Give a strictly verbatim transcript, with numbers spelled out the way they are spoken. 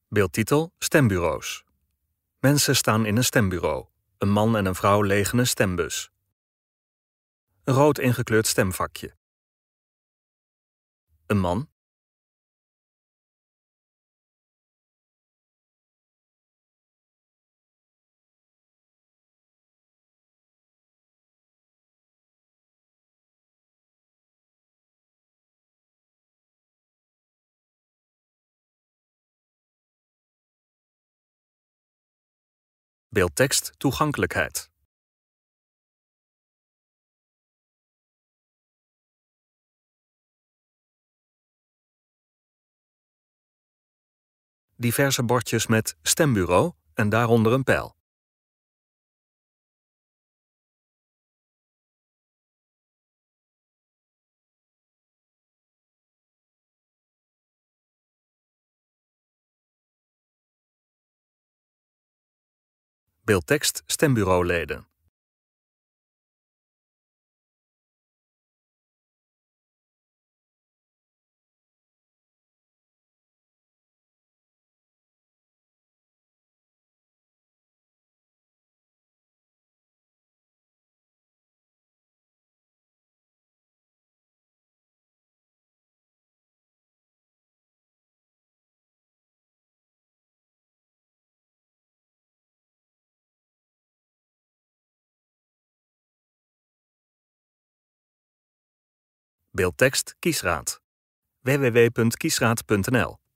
Beeldtitel: Stembureaus. Mensen staan in een stembureau. Een man en een vrouw legen een stembus. Een rood ingekleurd stemvakje. Een man. Beeldtekst: toegankelijkheid. Diverse bordjes met stembureau en daaronder een pijl. Beeldtekst: stembureauleden. Beeldtekst: kiesraad. w w w punt kiesraad punt n l